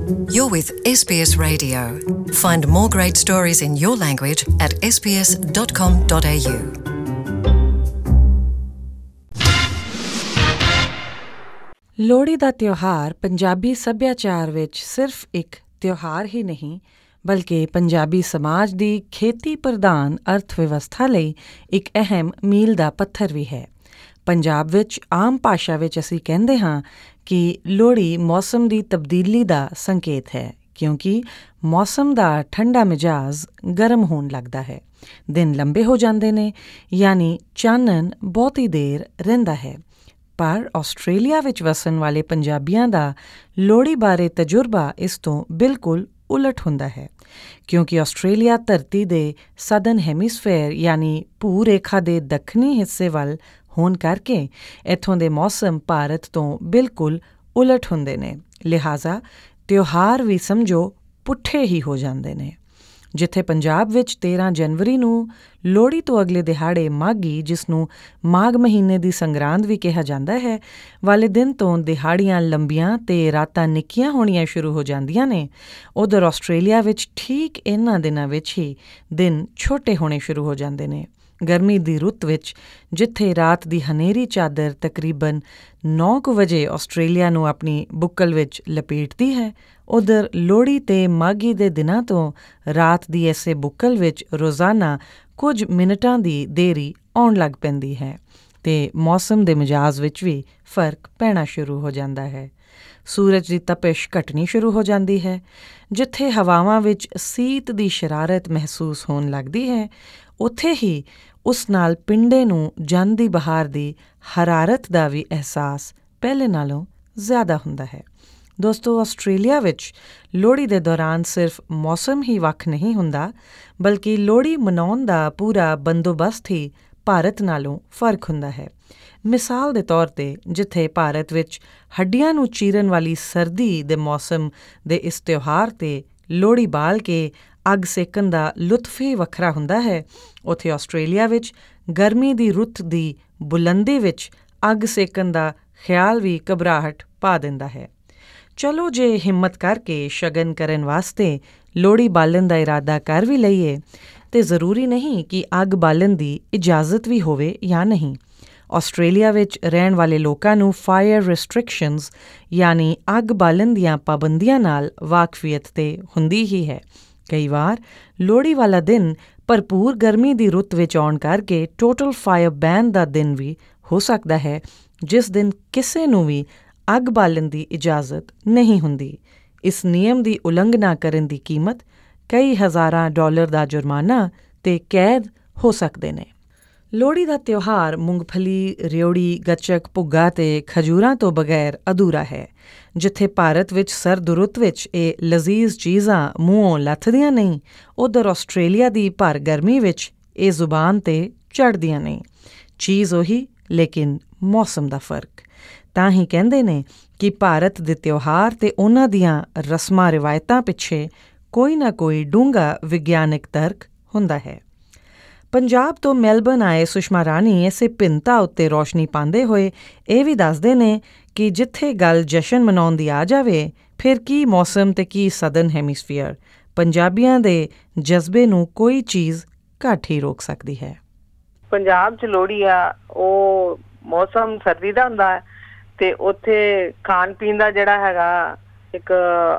You're with SBS Radio. Find more great stories in your language at sbs.com.au. Lohri ਦਾ ਤਿਉਹਾਰ ਪੰਜਾਬੀ ਸੱਭਿਆਚਾਰ ਵਿੱਚ ਸਿਰਫ ਇੱਕ ਤਿਉਹਾਰ ਹੀ ਨਹੀਂ, ਬਲਕਿ ਪੰਜਾਬੀ ਸਮਾਜ ਦੀ ਖੇਤੀ ਪ੍ਰਧਾਨ ਅਰਥ ਵਿਵਸਥਾ ਲਈ ਇੱਕ ਅਹਿਮ ਮੀਲ ਦਾ ਪੱਥਰ ਵੀ ਹੈ। ਪੰਜਾਬ ਵਿੱਚ ਆਮ ਭਾਸ਼ਾ ਵਿੱਚ ਅਸੀਂ ਕਹਿੰਦੇ ਹਾਂ ਕਿ ਲੋਹੜੀ ਮੌਸਮ ਦੀ ਤਬਦੀਲੀ ਦਾ ਸੰਕੇਤ ਹੈ, ਕਿਉਂਕਿ ਮੌਸਮ ਦਾ ਠੰਡਾ ਮਿਜਾਜ਼ ਗਰਮ ਹੋਣ ਲੱਗਦਾ ਹੈ, ਦਿਨ ਲੰਬੇ ਹੋ ਜਾਂਦੇ ਨੇ, ਯਾਨੀ ਚਾਨਣ ਬਹੁਤੀ ਦੇਰ ਰਹਿੰਦਾ ਹੈ। ਪਰ ਆਸਟ੍ਰੇਲੀਆ ਵਿੱਚ ਵਸਣ ਵਾਲੇ ਪੰਜਾਬੀਆਂ ਦਾ ਲੋਹੜੀ ਬਾਰੇ ਤਜਰਬਾ ਇਸ ਤੋਂ ਬਿਲਕੁਲ ਉਲਟ ਹੁੰਦਾ ਹੈ, ਕਿਉਂਕਿ ਆਸਟ੍ਰੇਲੀਆ ਧਰਤੀ ਦੇ ਸਦਰਨ ਹੈਮੀਸਫੇਅਰ ਯਾਨੀ ਭੂ ਰੇਖਾ ਦੇ ਦੱਖਣੀ ਹਿੱਸੇ ਵੱਲ ਹੋਣ ਕਰਕੇ ਇੱਥੋਂ ਦੇ ਮੌਸਮ ਭਾਰਤ ਤੋਂ ਬਿਲਕੁਲ ਉਲਟ ਹੁੰਦੇ ਨੇ। ਲਿਹਾਜ਼ਾ ਤਿਉਹਾਰ ਵੀ ਸਮਝੋ ਪੁੱਠੇ ਹੀ ਹੋ ਜਾਂਦੇ ਨੇ। ਜਿੱਥੇ ਪੰਜਾਬ ਵਿੱਚ 13 ਜਨਵਰੀ ਨੂੰ ਲੋਹੜੀ ਤੋਂ ਅਗਲੇ ਦਿਹਾੜੇ ਮਾਘੀ, ਜਿਸ ਨੂੰ ਮਾਘ ਮਹੀਨੇ ਦੀ ਸੰਗਰਾਂਦ ਵੀ ਕਿਹਾ ਜਾਂਦਾ ਹੈ, ਵਾਲੇ ਦਿਨ ਤੋਂ ਦਿਹਾੜੀਆਂ ਲੰਬੀਆਂ ਤੇ ਰਾਤਾਂ ਨਿੱਕੀਆਂ ਹੋਣੀਆਂ ਸ਼ੁਰੂ ਹੋ ਜਾਂਦੀਆਂ ਨੇ, ਉੱਧਰ ਆਸਟ੍ਰੇਲੀਆ ਵਿੱਚ ਠੀਕ ਇਹਨਾਂ ਦਿਨਾਂ ਵਿੱਚ ਹੀ ਦਿਨ ਛੋਟੇ ਹੋਣੇ ਸ਼ੁਰੂ ਹੋ ਜਾਂਦੇ ਨੇ। ਗਰਮੀ ਦੀ ਰੁੱਤ ਵਿੱਚ ਜਿੱਥੇ ਰਾਤ ਦੀ ਹਨੇਰੀ ਚਾਦਰ ਤਕਰੀਬਨ 9 ਵਜੇ ਆਸਟ੍ਰੇਲੀਆ ਨੂੰ ਆਪਣੀ ਬੁੱਕਲ ਵਿੱਚ ਲਪੇਟਦੀ ਹੈ, ਉੱਧਰ ਲੋਹੜੀ ਤੇ ਮਾਘੀ ਦੇ ਦਿਨਾਂ ਤੋਂ ਰਾਤ ਦੀ ਐਸੇ ਬੁੱਕਲ ਵਿੱਚ ਰੋਜ਼ਾਨਾ ਕੁਝ ਮਿੰਟਾਂ ਦੀ ਦੇਰੀ ਆਉਣ ਲੱਗ ਪੈਂਦੀ ਹੈ ਤੇ ਮੌਸਮ ਦੇ ਮਿਜਾਜ਼ ਵਿੱਚ ਵੀ ਫਰਕ ਪੈਣਾ ਸ਼ੁਰੂ ਹੋ ਜਾਂਦਾ ਹੈ। ਸੂਰਜ ਦੀ ਤਪਸ਼ ਘਟਣੀ ਸ਼ੁਰੂ ਹੋ ਜਾਂਦੀ ਹੈ। ਜਿੱਥੇ ਹਵਾਵਾਂ ਵਿੱਚ ਸੀਤ ਦੀ ਸ਼ਰਾਰਤ ਮਹਿਸੂਸ ਹੋਣ ਲੱਗਦੀ ਹੈ, ਉੱਥੇ ਹੀ ਉਸ ਨਾਲ ਪਿੰਡੇ ਨੂੰ ਜਾਂਦੀ ਬਹਾਰ ਦੀ ਹਰਾਰਤ ਦਾ ਵੀ ਅਹਿਸਾਸ ਪਹਿਲੇ ਨਾਲੋਂ ਜ਼ਿਆਦਾ ਹੁੰਦਾ ਹੈ। ਦੋਸਤੋ, ਆਸਟ੍ਰੇਲੀਆ ਵਿੱਚ ਲੋਹੜੀ ਦੇ ਦੌਰਾਨ ਸਿਰਫ ਮੌਸਮ ਹੀ ਵੱਖ ਨਹੀਂ ਹੁੰਦਾ, ਬਲਕਿ ਲੋਹੜੀ ਮਨਾਉਣ ਦਾ ਪੂਰਾ ਬੰਦੋਬਸਤ ਹੀ ਭਾਰਤ ਨਾਲੋਂ ਫਰਕ ਹੁੰਦਾ ਹੈ। ਮਿਸਾਲ ਦੇ ਤੌਰ 'ਤੇ ਜਿੱਥੇ ਭਾਰਤ ਵਿੱਚ ਹੱਡੀਆਂ ਨੂੰ ਚੀਰਨ ਵਾਲੀ ਸਰਦੀ ਦੇ ਮੌਸਮ ਦੇ ਇਸ ਤਿਉਹਾਰ 'ਤੇ ਲੋਹੜੀ ਬਾਲ ਕੇ ਅੱਗ ਸੇਕਣ ਦਾ ਲੁਤਫ ਹੀ ਵੱਖਰਾ ਹੁੰਦਾ ਹੈ, ਉੱਥੇ ਆਸਟ੍ਰੇਲੀਆ ਵਿੱਚ ਗਰਮੀ ਦੀ ਰੁੱਤ ਦੀ ਬੁਲੰਦੀ ਵਿੱਚ ਅੱਗ ਸੇਕਣ ਦਾ ਖਿਆਲ ਵੀ ਘਬਰਾਹਟ ਪਾ ਦਿੰਦਾ ਹੈ। ਚਲੋ ਜੇ ਹਿੰਮਤ ਕਰਕੇ ਸ਼ਗਨ ਕਰਨ ਵਾਸਤੇ ਲੋਹੜੀ ਬਾਲਣ ਦਾ ਇਰਾਦਾ ਕਰ ਵੀ ਲਈਏ ਤੇ ਜ਼ਰੂਰੀ ਨਹੀਂ ਕਿ ਅੱਗ ਬਾਲਣ ਦੀ ਇਜਾਜ਼ਤ ਵੀ ਹੋਵੇ ਜਾਂ ਨਹੀਂ। ਆਸਟ੍ਰੇਲੀਆ ਵਿੱਚ ਰਹਿਣ ਵਾਲੇ ਲੋਕਾਂ ਨੂੰ ਫਾਇਰ ਰਿਸਟ੍ਰਿਕਸ਼ਨਸ ਯਾਨੀ ਅੱਗ ਬਾਲਣ ਦੀਆਂ ਪਾਬੰਦੀਆਂ ਨਾਲ ਵਾਕਫੀਅਤ ਤੇ ਹੁੰਦੀ ਹੀ ਹੈ। ਕਈ ਵਾਰ ਲੋਹੜੀ ਵਾਲਾ ਦਿਨ ਭਰਪੂਰ ਗਰਮੀ ਦੀ ਰੁੱਤ ਵਿੱਚ ਆਉਣ ਕਰਕੇ ਟੋਟਲ ਫਾਇਰ ਬੈਨ ਦਾ ਦਿਨ ਵੀ ਹੋ ਸਕਦਾ ਹੈ, ਜਿਸ ਦਿਨ ਕਿਸੇ ਨੂੰ ਵੀ ਅੱਗ ਬਾਲਣ ਦੀ ਇਜਾਜ਼ਤ ਨਹੀਂ ਹੁੰਦੀ। ਇਸ ਨਿਯਮ ਦੀ ਉਲੰਘਣਾ ਕਰਨ ਦੀ ਕੀਮਤ ਕਈ ਹਜ਼ਾਰਾਂ ਡਾਲਰ ਦਾ ਜੁਰਮਾਨਾ ਤੇ ਕੈਦ ਹੋ ਸਕਦੇ ਨੇ। ਲੋਹੜੀ ਦਾ ਤਿਉਹਾਰ ਮੂੰਗਫਲੀ, ਰਿਉੜੀ, ਗੱਚਕ, ਭੁੱਗਾ ਤੇ ਖਜੂਰਾਂ ਤੋਂ ਬਗੈਰ ਅਧੂਰਾ ਹੈ। ਜਿੱਥੇ ਭਾਰਤ ਵਿੱਚ ਸਰਦ ਰੁੱਤ ਵਿੱਚ ਇਹ ਲਜ਼ੀਜ਼ ਚੀਜ਼ਾਂ ਮੂੰਹੋਂ ਲੱਥਦੀਆਂ ਨਹੀਂ, ਉੱਧਰ ਆਸਟ੍ਰੇਲੀਆ ਦੀ ਭਰ ਗਰਮੀ ਵਿੱਚ ਇਹ ਜ਼ੁਬਾਨ 'ਤੇ ਚੜ੍ਹਦੀਆਂ ਨਹੀਂ। ਚੀਜ਼ ਉਹੀ, ਲੇਕਿਨ ਮੌਸਮ ਦਾ ਫਰਕ। ਤਾਂ ਹੀ ਕਹਿੰਦੇ ਨੇ ਕਿ ਭਾਰਤ ਦੇ ਤਿਉਹਾਰ ਤੇ ਉਹਨਾਂ ਦੀਆਂ ਰਸਮਾਂ ਰਿਵਾਇਤਾਂ ਪਿੱਛੇ ਕੋਈ ਨਾ ਕੋਈ ਡੂੰਘਾ ਵਿਗਿਆਨਕ ਤਰਕ ਹੁੰਦਾ ਹੈ। ਪੰਜਾਬ ਤੋਂ ਮੈਲਬਰਨ ਆਏ ਸੁਸ਼ਮਾ ਰਾਣੀ ਇਸੇ ਭਿੰਨਤਾ ਉੱਤੇ ਰੋਸ਼ਨੀ ਪਾਉਂਦੇ ਹੋਏ ਇਹ ਵੀ ਦੱਸਦੇ ਨੇ ਕਿ ਜਿੱਥੇ ਗੱਲ ਜਸ਼ਨ ਮਨਾਉਣ ਦੀ ਆ ਜਾਵੇ, ਫਿਰ ਕੀ ਮੌਸਮ ਤੇ ਕੀ ਸਦਰਨ ਹੈਮੀਸਫੀਅਰ, ਪੰਜਾਬੀਆਂ ਦੇ ਜਜ਼ਬੇ ਨੂੰ ਕੋਈ ਚੀਜ਼ ਘੱਟ ਹੀ ਰੋਕ ਸਕਦੀ ਹੈ। ਪੰਜਾਬ 'ਚ ਲੋਹੜੀ ਆ, ਉਹ ਮੌਸਮ ਸਰਦੀ ਦਾ ਹੁੰਦਾ ਹੈ ਤੇ ਉੱਥੇ ਖਾਣ ਪੀਣ ਦਾ ਜਿਹੜਾ ਹੈਗਾ ਇੱਕ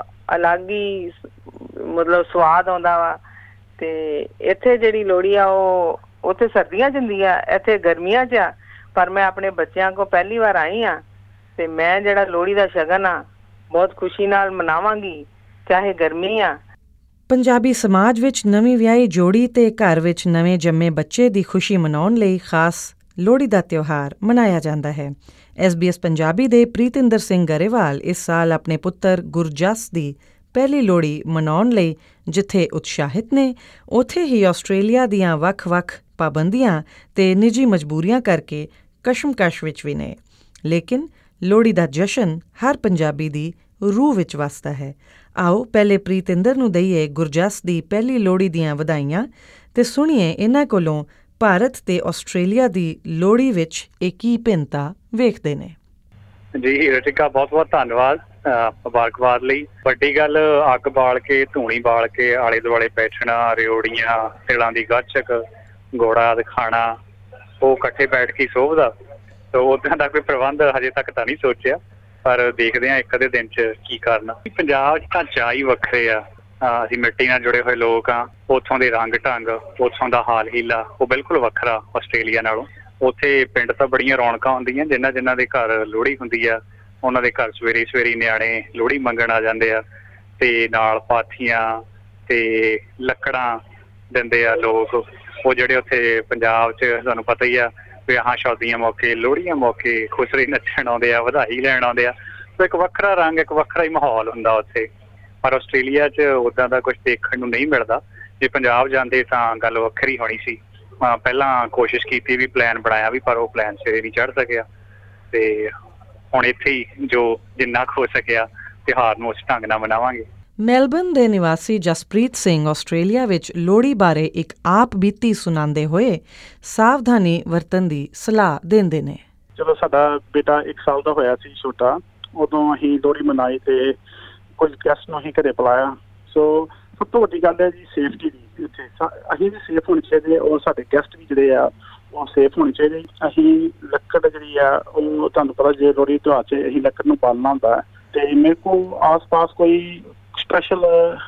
ਅਲੱਗ ਹੀ ਮਤਲਬ ਸਵਾਦ ਆਉਂਦਾ ਵਾ। ਤੇ ਇੱਥੇ ਜਿਹੜੀ ਲੋਹੜੀ ਆ ਉਹ ਉੱਥੇ ਸਰਦੀਆਂ 'ਚ ਹੁੰਦੀ ਆ, ਇੱਥੇ ਗਰਮੀਆਂ 'ਚ ਆ। ਪਰ ਮੈਂ ਆਪਣੇ ਬੱਚਿਆਂ ਕੋਲ ਪਹਿਲੀ ਵਾਰ ਆਈ ਹਾਂ ਤੇ ਮੈਂ ਜਿਹੜਾ ਲੋਹੜੀ ਦਾ ਸ਼ਗਨ ਆ ਬਹੁਤ ਖੁਸ਼ੀ ਨਾਲ ਮਨਾਵਾਂਗੀ, ਚਾਹੇ ਗਰਮੀ ਆ। ਪੰਜਾਬੀ ਸਮਾਜ ਵਿੱਚ ਨਵੀਂ ਵਿਆਹੀ ਜੋੜੀ ਤੇ ਘਰ ਵਿੱਚ ਨਵੇਂ ਜੰਮੇ ਬੱਚੇ ਦੀ ਖੁਸ਼ੀ ਮਨਾਉਣ ਲਈ ਖਾਸ ਲੋਹੜੀ ਦਾ ਤਿਉਹਾਰ ਮਨਾਇਆ ਜਾਂਦਾ ਹੈ। SBS ਪੰਜਾਬੀ ਦੇ ਪ੍ਰੀਤਿੰਦਰ ਸਿੰਘ ਗਰੇਵਾਲ ਇਸ ਸਾਲ ਆਪਣੇ ਪੁੱਤਰ ਗੁਰਜਸ ਦੀ ਪਹਿਲੀ ਲੋਹੜੀ ਮਨਾਉਣ ਲਈ ਜਿੱਥੇ ਉਤਸ਼ਾਹਿਤ ਨੇ, ਉੱਥੇ ਹੀ ਆਸਟ੍ਰੇਲੀਆ ਦੀਆਂ ਵੱਖ-ਵੱਖ ਪਾਬੰਦੀਆਂ ਤੇ ਨਿੱਜੀ ਮਜਬੂਰੀਆਂ ਕਰਕੇ ਕਸ਼ਮਕਸ਼ ਵਿੱਚ ਵੀ ਨੇ। ਲੇਕਿਨ ਲੋਹੜੀ ਦਾ ਜਸ਼ਨ ਹਰ ਪੰਜਾਬੀ ਦੀ ਰੂਹ ਵਿੱਚ ਵਸਦਾ ਹੈ। ਆਓ ਪਹਿਲੇ ਪ੍ਰੀਤਿੰਦਰ ਨੂੰ ਦਈਏ ਗੁਰਜਸ ਦੀ ਪਹਿਲੀ ਲੋਹੜੀ ਦੀਆਂ ਵਧਾਈਆਂ ਤੇ ਸੁਣੀਏ ਇਹਨਾਂ ਕੋਲੋਂ ਭਾਰਤ ਤੇ ਆਸਟ੍ਰੇਲੀਆ ਦੀ ਲੋਹੜੀ ਵਿੱਚ ਇਹ ਕੀ ਭਿੰਨਤਾ ਵੇਖਦੇ ਨੇ। ਜੀ ਰਿਤਿਕਾ, ਬਹੁਤ ਬਹੁਤ ਧੰਨਵਾਦ। ਮੁਬਾਰਕਬਾਦ ਲਈ। ਵੱਡੀ ਗੱਲ ਅੱਗ ਬਾਲ ਕੇ, ਧੂਣੀ ਬਾਲ ਕੇ, ਆਲੇ ਦੁਆਲੇ ਬੈਠਣਾ, ਰਿਓੜੀਆਂ, ਤਿਲਾਂ ਦੀ ਗੱਚਕ, ਗੋੜਾ ਦਿਖਾਣਾ, ਉਹ ਇਕੱਠੇ ਬੈਠ ਕੇ ਸੋਭਦਾ। ਤਾਂ ਉੱਦਾਂ ਦਾ ਕੋਈ ਪ੍ਰਬੰਧ ਹਜੇ ਤੱਕ ਤਾਂ ਨਹੀਂ ਸੋਚਿਆ, ਪਰ ਦੇਖਦੇ ਹਾਂ ਇੱਕ ਅੱਧੇ ਦਿਨ 'ਚ ਕੀ ਕਰਨਾ। ਪੰਜਾਬ 'ਚ ਤਾਂ ਚਾਅ ਹੀ ਵੱਖਰੇ ਆ। ਅਸੀਂ ਮਿੱਟੀ ਨਾਲ ਜੁੜੇ ਹੋਏ ਲੋਕ ਹਾਂ। ਉੱਥੋਂ ਦੇ ਰੰਗ ਢੰਗ, ਉੱਥੋਂ ਦਾ ਹਾਲ ਹੀਲਾ ਉਹ ਬਿਲਕੁਲ ਵੱਖਰਾ ਆਸਟ੍ਰੇਲੀਆ ਨਾਲੋਂ। ਉੱਥੇ ਪਿੰਡ ਤਾਂ ਬੜੀਆਂ ਰੌਣਕਾਂ ਹੁੰਦੀਆਂ। ਜਿਨ੍ਹਾਂ ਦੇ ਘਰ ਲੋਹੜੀ ਹੁੰਦੀ ਆ, ਉਹਨਾਂ ਦੇ ਘਰ ਸਵੇਰੇ ਨਿਆਣੇ ਲੋਹੜੀ ਮੰਗਣ ਆ ਜਾਂਦੇ ਆ, ਤੇ ਨਾਲ ਪਾਥੀਆਂ ਤੇ ਲੱਕੜਾਂ ਦਿੰਦੇ ਆ ਲੋਕ। ਉਹ ਜਿਹੜੇ ਉੱਥੇ ਪੰਜਾਬ 'ਚ ਤੁਹਾਨੂੰ ਪਤਾ ਹੀ ਆ, ਵਿਆਹਾਂ ਸ਼ਾਦੀਆਂ ਮੌਕੇ, ਲੋਹੜੀਆਂ ਮੌਕੇ ਖੁਸਰੇ ਨੱਚਣ ਆਉਂਦੇ ਆ, ਵਧਾਈ ਲੈਣ ਆਉਂਦੇ ਆ। ਸੋ ਇੱਕ ਵੱਖਰਾ ਰੰਗ, ਇੱਕ ਵੱਖਰਾ ਹੀ ਮਾਹੌਲ ਹੁੰਦਾ ਉੱਥੇ। ਪਰ ਆਸਟ੍ਰੇਲੀਆ 'ਚ ਉੱਦਾਂ ਦਾ ਕੁਛ ਦੇਖਣ ਨੂੰ ਨਹੀਂ ਮਿਲਦਾ। ਜੇ ਪੰਜਾਬ ਜਾਂਦੇ ਤਾਂ ਗੱਲ ਵੱਖਰੀ ਹੋਣੀ ਸੀ। ਪਹਿਲਾਂ ਕੋਸ਼ਿਸ਼ ਕੀਤੀ ਵੀ, ਪਲਾਨ ਬਣਾਇਆ ਵੀ, ਪਰ ਉਹ ਪਲਾਨ ਸਿਰੇ ਨਹੀਂ ਚੜ੍ਹ ਸਕਿਆ। ਤੇ ਹੁਣ ਇੱਥੇ ਹੀ ਜੋ ਜਿੰਨਾ ਕੁ ਹੋ ਸਕਿਆ ਤਿਉਹਾਰ ਨੂੰ ਉਸ ਢੰਗ ਨਾਲ ਮਨਾਵਾਂਗੇ। ਮੈਲਬਰਨ ਦੇ ਨਿਵਾਸੀ ਜਸਪ੍ਰੀਤ ਸਿੰਘ ਆਸਟ੍ਰੇਲੀਆ ਵਿੱਚ ਲੋਹੜੀ ਬਾਰੇ ਇੱਕ ਆਪ ਬੀਤੀ ਸੁਣਾਉਂਦੇ ਹੋਏ ਸਾਵਧਾਨੀ ਵਰਤਣ ਦੀ ਸਲਾਹ ਦਿੰਦੇ ਨੇ। ਜਦੋਂ ਸਾਡਾ ਬੇਟਾ 1 ਸਾਲ ਦਾ ਹੋਇਆ ਸੀ ਛੋਟਾ, ਉਦੋਂ ਅਸੀਂ ਲੋਹੜੀ ਮਨਾਈ ਤੇ ਕੁਝ ਗੈਸਟ ਨੂੰ ਅਸੀਂ ਘਰੇ ਬੁਲਾਇਆ। ਸੋ ਸਭ ਤੋਂ ਵੱਡੀ ਗੱਲ ਹੈ ਜੀ ਸੇਫਟੀ ਦੀ। ਇੱਥੇ ਅਸੀਂ ਵੀ ਸੇਫ ਹੋਣੇ ਚਾਹੀਦੇ ਔਰ ਸਾਡੇ ਗੈਸਟ ਵੀ ਜਿਹੜੇ ਆ ਉਹ ਸੇਫ ਹੋਣੇ ਚਾਹੀਦੇ। ਅਸੀਂ ਲੱਕੜ ਜਿਹੜੀ ਆ, ਉਹ ਤੁਹਾਨੂੰ ਪਤਾ ਜੇ ਲੋਹੜੀ ਤਿਉਹਾਰ 'ਚ ਅਸੀਂ ਲੱਕੜ ਨੂੰ ਬਾਲਣਾ ਹੁੰਦਾ ਹੈ, ਤੇ ਮੇਰੇ ਕੋਲ ਆਸ-ਪਾਸ ਕੋਈ ਸਪੈਸ਼ਲ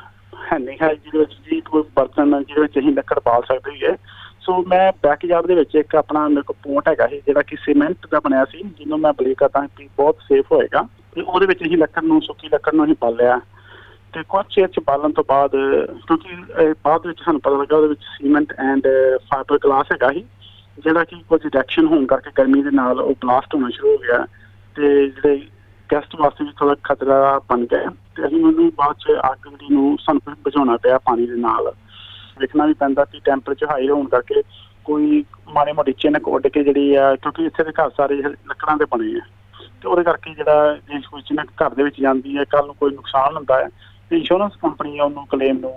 ਹੈ ਨਹੀਂ ਹੈ ਜਿਹਦੇ ਵਿੱਚ ਜੀ ਕੋਈ ਬਰਤਨ ਜਿਹਦੇ ਵਿੱਚ ਅਸੀਂ ਲੱਕੜ ਬਾਲ ਸਕਦੇ ਹੋਈਏ। ਸੋ ਮੈਂ ਬੈਕਯਾਰਡ ਦੇ ਵਿੱਚ ਇੱਕ ਆਪਣਾ ਮੇਰੇ ਕੋਲ ਪੋਟ ਹੈਗਾ ਸੀ ਜਿਹੜਾ ਕਿ ਸੀਮੈਂਟ ਦਾ ਬਣਿਆ ਸੀ, ਜਿਹਨੂੰ ਮੈਂ ਬਲੀਵ ਕਰਦਾ ਕਿ ਬਹੁਤ ਸੇਫ ਹੋਏਗਾ। ਤੇ ਉਹਦੇ ਵਿੱਚ ਅਸੀਂ ਲੱਕੜ ਨੂੰ, ਸੁੱਕੀ ਲੱਕੜ ਨੂੰ ਅਸੀਂ ਬਾਲਿਆ। ਤੇ ਕੁਝ ਚਿਰ 'ਚ ਬਾਲਣ ਤੋਂ ਬਾਅਦ, ਕਿਉਂਕਿ ਬਾਅਦ ਵਿੱਚ ਸਾਨੂੰ ਪਤਾ ਲੱਗਾ ਉਹਦੇ ਵਿੱਚ ਸੀਮੈਂਟ ਐਂਡ ਫਾਈਬਰ ਗਲਾਸ ਹੈਗਾ ਸੀ, ਜਿਹੜਾ ਕਿ ਕੁਝ ਰਿਐਕਸ਼ਨ ਹੋਣ ਕਰਕੇ ਗਰਮੀ ਦੇ ਨਾਲ ਉਹ ਬਲਾਸਟ ਹੋਣਾ ਸ਼ੁਰੂ ਹੋ ਗਿਆ, ਤੇ ਜਿਹੜੇ ਗੈਸਟ ਵਾਸਤੇ ਵੀ ਥੋੜਾ ਖਤਰਾ ਬਣ ਗਿਆ। ਤੇ ਅਸੀਂ ਉਹਨੂੰ ਬਾਅਦ 'ਚ ਅੱਗ ਜਿਹੜੀ ਨੂੰ ਸਾਨੂੰ ਬੁਝਾਉਣਾ ਪਿਆ ਪਾਣੀ ਦੇ ਨਾਲ। ਵੇਖਣਾ ਵੀ ਪੈਂਦਾ ਕਿ ਟੈਂਪਰੇਚਰ ਹਾਈ ਹੋਣ ਕਰਕੇ ਕੋਈ ਮਾੜੀ ਮੋਟੀ ਚਿਨਕ ਉੱਡ ਕੇ ਜਿਹੜੀ ਆ, ਕਿਉਂਕਿ ਇੱਥੇ ਦੇ ਘਰ ਸਾਰੇ ਲੱਕੜਾਂ ਦੇ ਬਣੇ ਆ, ਤੇ ਉਹਦੇ ਕਰਕੇ ਜਿਹੜਾ ਜੇ ਕੋਈ ਚਿਨਕ ਘਰ ਦੇ ਵਿੱਚ ਜਾਂਦੀ ਹੈ, ਕੱਲ੍ਹ ਨੂੰ ਕੋਈ ਨੁਕਸਾਨ ਹੁੰਦਾ ਹੈ, ਤੇ ਇੰਸ਼ੋਰੈਂਸ ਕੰਪਨੀ ਉਹਨੂੰ ਕਲੇਮ ਨੂੰ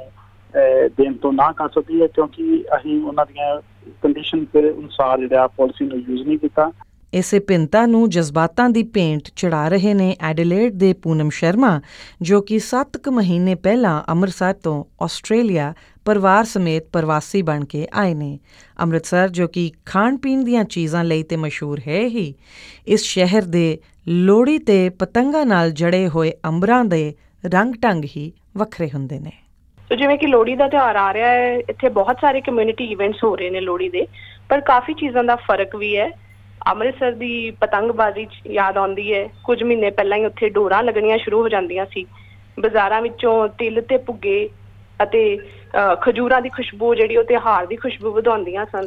ਦੇਣ ਤੋਂ ਨਾ ਕਰ ਸਕਦੀ ਹੈ, ਕਿਉਂਕਿ ਅਸੀਂ ਉਹਨਾਂ ਦੀਆਂ ਕੰਡੀਸ਼ਨ ਦੇ ਅਨੁਸਾਰ ਜਿਹੜਾ ਪਾਲਿਸੀ ਨੂੰ ਯੂਜ਼ ਨਹੀਂ ਕੀਤਾ। ਇਸੇ ਭਿੰਨਤਾ ਨੂੰ ਜਜ਼ਬਾਤਾਂ ਦੀ ਭੇਂਟ ਚੜਾ ਰਹੇ ਨੇ ਐਡੀਲੇਡ ਦੇ ਪੂਨਮ ਸ਼ਰਮਾ, ਜੋ ਕਿ 7 ਕੁ ਮਹੀਨੇ ਪਹਿਲਾਂ ਅੰਮ੍ਰਿਤਸਰ ਤੋਂ ਆਸਟ੍ਰੇਲੀਆ ਪਰਿਵਾਰ ਸਮੇਤ ਪ੍ਰਵਾਸੀ ਬਣ ਕੇ ਆਏ ਨੇ। ਅੰਮ੍ਰਿਤਸਰ, ਜੋ ਕਿ ਖਾਣ ਪੀਣ ਦੀਆਂ ਚੀਜ਼ਾਂ ਲਈ ਤੇ ਮਸ਼ਹੂਰ ਹੈ ਹੀ, ਇਸ ਸ਼ਹਿਰ ਦੇ ਲੋਹੜੀ ਤੇ ਪਤੰਗਾਂ ਨਾਲ ਜੜੇ ਹੋਏ ਅੰਬਰਾਂ ਦੇ ਰੰਗ ਢੰਗ ਹੀ ਵੱਖਰੇ ਹੁੰਦੇ ਨੇ। ਸੋ ਜਿਵੇਂ ਕਿ ਲੋਹੜੀ ਦਾ ਤਿਉਹਾਰ ਆ ਰਿਹਾ ਹੈ, ਇੱਥੇ ਬਹੁਤ ਸਾਰੇ ਕਮਿਊਨਿਟੀ ਇਵੈਂਟਸ ਹੋ ਰਹੇ ਨੇ ਲੋਹੜੀ ਦੇ, ਪਰ ਕਾਫੀ ਚੀਜ਼ਾਂ ਦਾ ਫਰਕ ਵੀ ਹੈ। ਅੰਮ੍ਰਿਤਸਰ ਦੀ ਪਤੰਗਬਾਜ਼ੀ ਯਾਦ ਆਉਂਦੀ ਹੈ। ਕੁਝ ਮਹੀਨੇ ਪਹਿਲਾਂ ਹੀ ਉੱਥੇ ਡੋਰਾਂ ਲੱਗਣੀਆਂ ਸ਼ੁਰੂ ਹੋ ਜਾਂਦੀਆਂ ਸੀ। ਬਾਜ਼ਾਰਾਂ ਵਿੱਚੋਂ ਤਿਲ ਤੇ ਭੁੱਗੇ ਅਤੇ ਖਜੂਰਾਂ ਦੀ ਖੁਸ਼ਬੂ ਜਿਹੜੀ ਉਹ ਤਿਉਹਾਰ ਦੀ ਖੁਸ਼ਬੂ ਵਧਾਉਂਦੀਆਂ ਸਨ।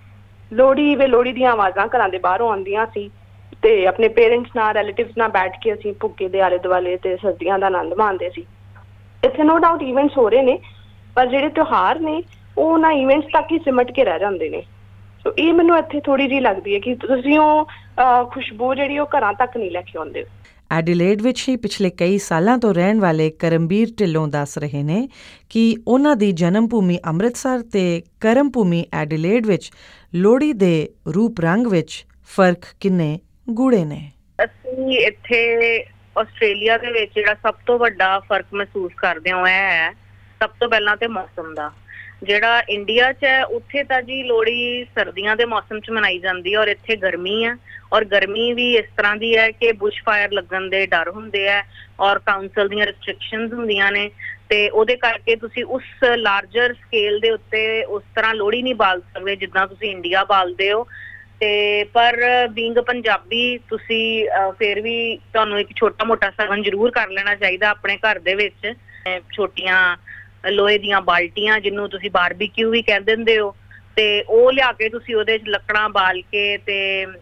ਲੋਹੜੀ ਦੀਆਂ ਆਵਾਜ਼ਾਂ ਘਰਾਂ ਦੇ ਬਾਹਰੋਂ ਆਉਂਦੀਆਂ ਸੀ, ਤੇ ਆਪਣੇ ਪੇਰੈਂਟਸ ਨਾਲ, ਰਿਲੇਟਿਵਸ ਨਾਲ ਬੈਠ ਕੇ ਅਸੀਂ ਭੁੱਗੇ ਦੇ ਆਲੇ ਦੁਆਲੇ ਤੇ ਸਰਦੀਆਂ ਦਾ ਆਨੰਦ ਮਾਣਦੇ ਸੀ। ਇੱਥੇ ਨੋ ਡਾਊਟ ਇਵੈਂਟਸ ਹੋ ਰਹੇ ਨੇ, ਪਰ ਜਿਹੜੇ ਤਿਉਹਾਰ ਨੇ ਉਹ ਉਹਨਾਂ ਇਵੈਂਟਸ ਤੱਕ ਹੀ ਸਿਮਟ ਕੇ ਰਹਿ ਜਾਂਦੇ ਨੇ। ਸੋ ਇਹ ਮੈਨੂੰ ਇੱਥੇ ਥੋੜੀ ਜਿਹੀ ਲੱਗਦੀ ਹੈ ਕਿ ਤੁਸੀਂ ਉਹ ਖੁਸ਼ਬੂ ਜਿਹੜੀ ਉਹ ਘਰਾਂ ਤੱਕ ਨਹੀਂ ਲੈ ਕੇ ਆਉਂਦੇ। ਐਡੀਲੇਡ ਵਿੱਚ ਹੀ ਪਿਛਲੇ ਕਈ ਸਾਲਾਂ ਤੋਂ ਰਹਿਣ ਵਾਲੇ ਕਰਮਬੀਰ ਢਿੱਲੋਂ ਦੱਸ ਰਹੇ ਨੇ ਕਿ ਉਹਨਾਂ ਦੀ ਜਨਮ ਭੂਮੀ ਅੰਮ੍ਰਿਤਸਰ ਤੇ ਕਰਮ ਭੂਮੀ ਐਡੀਲੇਡ ਵਿੱਚ ਲੋਹੜੀ ਦੇ ਰੂਪ ਰੰਗ ਵਿੱਚ ਫਰਕ ਕਿੰਨੇ ਗੂੜੇ ਨੇ। ਅਸੀਂ ਇੱਥੇ ਆਸਟ੍ਰੇਲੀਆ ਦੇ ਵਿੱਚ ਜਿਹੜਾ ਸਭ ਤੋਂ ਵੱਡਾ ਫਰਕ ਮਹਿਸੂਸ ਕਰਦੇ ਹਾਂ ਉਹ ਹੈ ਸਭ ਤੋਂ ਪਹਿਲਾਂ ਤੇ ਮੌਸਮ ਦਾ। ਜਿਹੜਾ ਇੰਡੀਆ 'ਚ ਹੈ ਉੱਥੇ ਤਾਂ ਜੀ ਲੋਹੜੀ ਸਰਦੀਆਂ ਦੇ ਮੌਸਮ 'ਚ ਮਨਾਈ ਜਾਂਦੀ ਹੈ, ਔਰ ਇੱਥੇ ਗਰਮੀ ਹੈ, ਔਰ ਗਰਮੀ ਵੀ ਇਸ ਤਰ੍ਹਾਂ ਦੀ ਹੈ ਕਿ ਬੁਸ਼ ਫਾਇਰ ਲੱਗਣ ਦੇ ਡਰ ਹੁੰਦੇ ਹੈ, ਔਰ ਕਾਉਂਸਲ ਦੀਆਂ ਰਿਸਟ੍ਰਿਕਸ਼ਨਸ ਹੁੰਦੀਆਂ ਨੇ, ਤੇ ਉਹਦੇ ਕਰਕੇ ਤੁਸੀਂ ਉਸ ਲਾਰਜਰ ਸਕੇਲ ਦੇ ਉੱਤੇ ਉਸ ਤਰ੍ਹਾਂ ਲੋਹੜੀ ਨਹੀਂ ਬਾਲ ਸਕਦੇ ਜਿੱਦਾਂ ਤੁਸੀਂ ਇੰਡੀਆ ਬਾਲਦੇ ਹੋ। ਤੇ ਪਰ ਬੀਇੰਗ ਪੰਜਾਬੀ ਤੁਸੀਂ ਫਿਰ ਵੀ ਤੁਹਾਨੂੰ ਇੱਕ ਛੋਟਾ ਮੋਟਾ ਸਗਨ ਜ਼ਰੂਰ ਕਰ ਲੈਣਾ ਚਾਹੀਦਾ ਆਪਣੇ ਘਰ ਦੇ ਵਿੱਚ। ਛੋਟੀਆਂ ਲੋਹੇ ਦੀਆਂ ਬਾਲਟੀਆਂ ਜਿਹਨੂੰ ਤੁਸੀਂ ਬਾਰਬੀਕਿਊ ਵੀ ਕਹਿ ਦਿੰਦੇ ਹੋ, ਤੇ ਉਹ ਲਿਆ ਕੇ ਤੁਸੀਂ ਉਹਦੇ 'ਚ ਲੱਕੜਾਂ ਬਾਲ ਕੇ ਤੇ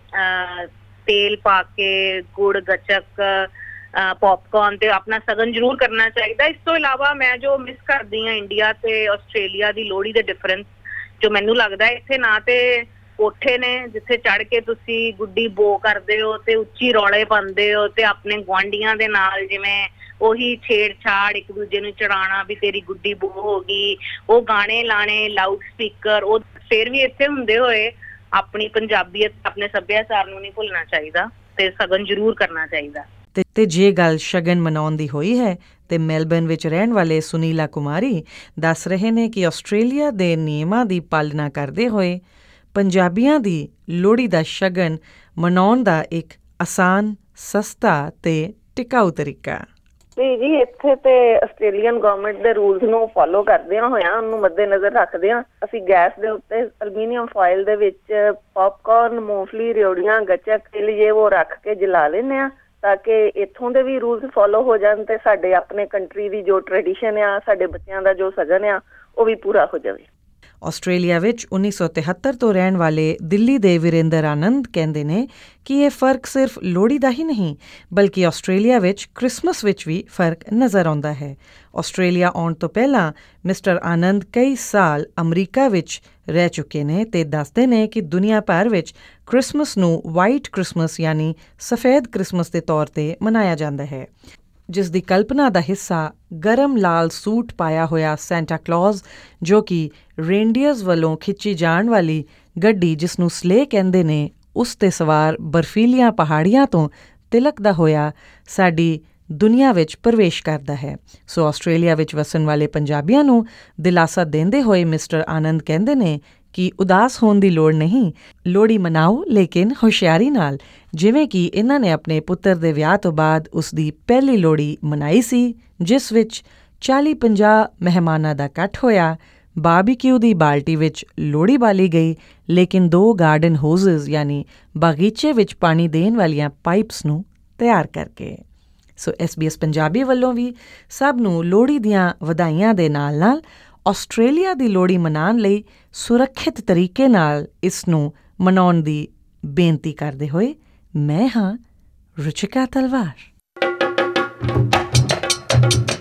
ਤੇਲ ਪਾ ਕੇ, ਗੁੜ, ਗੱਚਕ, ਪੌਪਕੌਰਨ ਤੇ ਆਪਣਾ ਸਗਨ ਜ਼ਰੂਰ ਕਰਨਾ ਚਾਹੀਦਾ। ਇਸ ਤੋਂ ਇਲਾਵਾ ਮੈਂ ਜੋ ਮਿਸ ਕਰਦੀ ਹਾਂ ਇੰਡੀਆ ਤੇ ਆਸਟ੍ਰੇਲੀਆ ਦੀ ਲੋਹੜੀ ਦੇ ਡਿਫਰੈਂਸ ਜੋ ਮੈਨੂੰ ਲੱਗਦਾ, ਇੱਥੇ ਨਾ ਤੇ ਕੋਠੇ ਨੇ ਜਿੱਥੇ ਚੜ੍ਹ ਕੇ ਤੁਸੀਂ ਗੁੱਡੀ ਬੋ ਕਰਦੇ ਹੋ ਤੇ ਉੱਚੀ ਰੌਲੇ ਪਾਉਂਦੇ ਹੋ, ਤੇ ਆਪਣੇ ਗੁਆਂਢੀਆਂ ਦੇ ਨਾਲ ਜਿਵੇਂ ਉਹੀ ਛੇੜਛਾੜ ਇੱਕ ਦੂਜੇ ਨੂੰ ਚੜਾਉਣਾ ਵੀ ਤੇਰੀ ਗੁੱਡੀ ਬੋ ਹੋ ਗਈ, ਉਹ ਗਾਣੇ ਲਾਣੇ, ਲਾਊਡ ਸਪੀਕਰ, ਉਹ ਫਿਰ ਵੀ ਇੱਥੇ ਹੁੰਦੇ ਹੋਏ ਆਪਣੀ ਪੰਜਾਬੀਅਤ, ਆਪਣੇ ਸੱਭਿਆਚਾਰ ਨੂੰ ਨਹੀਂ ਭੁੱਲਣਾ ਚਾਹੀਦਾ ਤੇ ਸਗਨ ਜ਼ਰੂਰ ਕਰਨਾ ਚਾਹੀਦਾ। ਤੇ ਜੇ ਗੱਲ ਸ਼ਗਨ ਮਨਾਉਣ ਦੀ ਹੋਈ ਹੈ ਤੇ ਮੈਲਬਰਨ ਵਿੱਚ ਰਹਿਣ ਵਾਲੇ ਸੁਨੀਲਾ ਕੁਮਾਰੀ ਦੱਸ ਰਹੇ ਨੇ ਕਿ ਆਸਟ੍ਰੇਲੀਆ ਦੇ ਨਿਯਮਾਂ ਦੀ ਪਾਲਣਾ ਕਰਦੇ ਹੋਏ ਪੰਜਾਬੀਆਂ ਦੀ ਲੋਹੜੀ ਦਾ ਸ਼ਗਨ ਮਨਾਉਣ ਦਾ ਇੱਕ ਆਸਾਨ, ਸਸਤਾ ਤੇ ਟਿਕਾਊ ਤਰੀਕਾ। ਜੀ ਇੱਥੇ ਤੇ ਆਸਟ੍ਰੇਲੀਅਨ ਗਵਰਨਮੈਂਟ ਦੇ ਰੂਲਸ ਨੂੰ ਫੋਲੋ ਕਰਦਿਆਂ ਹੋਇਆਂ, ਉਹਨੂੰ ਮੱਦੇ-ਨਜ਼ਰ ਰੱਖਦਿਆਂ ਅਸੀਂ ਗੈਸ ਦੇ ਉੱਤੇ ਐਲੂਮੀਨੀਅਮ ਫਾਇਲ ਦੇ ਵਿੱਚ ਪੌਪਕਾਰਨ, ਮੂੰਗਫਲੀ, ਰਿਓੜੀਆਂ, ਗੱਚਕ, ਤਿਲ ਜੇ ਉਹ ਰੱਖ ਕੇ ਜਲਾ ਲੈਂਦੇ ਹਾਂ ਤਾਂ ਕਿ ਇੱਥੋਂ ਦੇ ਵੀ ਰੂਲਸ ਫੋਲੋ ਹੋ ਜਾਣ ਤੇ ਸਾਡੇ ਆਪਣੇ ਕੰਟਰੀ ਦੀ ਜੋ ਟ੍ਰੈਡੀਸ਼ਨ ਆ, ਸਾਡੇ ਬੱਚਿਆਂ ਦਾ ਜੋ ਸਗਨ ਆ, ਉਹ ਵੀ ਪੂਰਾ ਹੋ ਜਾਵੇ। ਆਸਟ੍ਰੇਲੀਆ ਵਿੱਚ 1973 ਤੋਂ ਰਹਿਣ ਵਾਲੇ ਦਿੱਲੀ ਦੇ ਵੀਰੇਂਦਰ ਆਨੰਦ ਕਹਿੰਦੇ ਨੇ ਕਿ ਇਹ ਫਰਕ ਸਿਰਫ ਲੋਹੜੀ ਦਾ ਹੀ ਨਹੀਂ ਬਲਕਿ ਆਸਟ੍ਰੇਲੀਆ ਵਿੱਚ ਕ੍ਰਿਸਮਸ ਵਿੱਚ ਵੀ ਫਰਕ ਨਜ਼ਰ ਆਉਂਦਾ ਹੈ। ਆਸਟ੍ਰੇਲੀਆ ਆਉਣ ਤੋਂ ਪਹਿਲਾਂ ਮਿਸਟਰ ਆਨੰਦ ਕਈ ਸਾਲ ਅਮਰੀਕਾ ਵਿੱਚ ਰਹਿ ਚੁੱਕੇ ਨੇ ਤੇ ਦੱਸਦੇ ਨੇ ਕਿ ਦੁਨੀਆ ਭਰ ਵਿੱਚ ਕ੍ਰਿਸਮਸ ਨੂੰ ਵਾਈਟ ਕ੍ਰਿਸਮਸ ਯਾਨੀ ਸਫੈਦ ਕ੍ਰਿਸਮਸ ਦੇ ਤੌਰ ਤੇ ਮਨਾਇਆ ਜਾਂਦਾ ਹੈ, ਜਿਸ ਦੀ ਕਲਪਨਾ ਦਾ ਹਿੱਸਾ ਗਰਮ ਲਾਲ ਸੂਟ ਪਾਇਆ ਹੋਇਆ ਸੈਂਟਾ ਕਲੌਜ਼, ਜੋ ਕਿ ਰੇਨਡੀਅਰਸ ਵੱਲੋਂ ਖਿੱਚੀ ਜਾਣ ਵਾਲੀ ਗੱਡੀ ਜਿਸ ਨੂੰ ਸਲੇ ਕਹਿੰਦੇ ਨੇ, ਉਸ 'ਤੇ ਸਵਾਰ ਬਰਫੀਲੀਆਂ ਪਹਾੜੀਆਂ ਤੋਂ ਤਿਲਕਦਾ ਹੋਇਆ ਸਾਡੀ ਦੁਨੀਆ ਵਿੱਚ ਪ੍ਰਵੇਸ਼ ਕਰਦਾ ਹੈ। ਸੋ ਆਸਟ੍ਰੇਲੀਆ ਵਿੱਚ ਵਸਣ ਵਾਲੇ ਪੰਜਾਬੀਆਂ ਨੂੰ ਦਿਲਾਸਾ ਦਿੰਦੇ ਹੋਏ ਮਿਸਟਰ ਆਨੰਦ ਕਹਿੰਦੇ ਨੇ ਕਿ ਉਦਾਸ ਹੋਣ ਦੀ ਲੋੜ ਨਹੀਂ, ਲੋਹੜੀ ਮਨਾਓ ਲੇਕਿਨ ਹੁਸ਼ਿਆਰੀ ਨਾਲ, ਜਿਵੇਂ ਕਿ ਇਹਨਾਂ ਨੇ ਆਪਣੇ ਪੁੱਤਰ ਦੇ ਵਿਆਹ ਤੋਂ ਬਾਅਦ ਉਸ ਦੀ ਪਹਿਲੀ ਲੋਹੜੀ ਮਨਾਈ ਸੀ, ਜਿਸ ਵਿੱਚ 40-50 ਮਹਿਮਾਨਾਂ ਦਾ ਇਕੱਠ ਹੋਇਆ। ਬਾਰਬੀਕਿਊ ਦੀ ਬਾਲਟੀ ਵਿੱਚ ਲੋਹੜੀ ਬਾਲੀ ਗਈ, ਲੇਕਿਨ 2 ਗਾਰਡਨ ਹੋਜ਼ਸ ਯਾਨੀ ਬਾਗੀਚੇ ਵਿੱਚ ਪਾਣੀ ਦੇਣ ਵਾਲੀਆਂ ਪਾਈਪਸ ਨੂੰ ਤਿਆਰ ਕਰਕੇ। ਸੋ SBS ਪੰਜਾਬੀ ਵੱਲੋਂ ਵੀ ਸਭ ਨੂੰ ਲੋਹੜੀ ਦੀਆਂ ਵਧਾਈਆਂ ਦੇ ਨਾਲ-ਨਾਲ ਆਸਟ੍ਰੇਲੀਆ ਦੀ ਲੋਹੜੀ ਮਨਾਉਣ ਲਈ ਸੁਰੱਖਿਅਤ ਤਰੀਕੇ ਨਾਲ ਇਸ ਨੂੰ ਮਨਾਉਣ ਦੀ ਬੇਨਤੀ ਕਰਦੇ ਹੋਏ ਮੈਂ ਹਾਂ ਰੁਚਿਕਾ ਤਲਵਾਰ।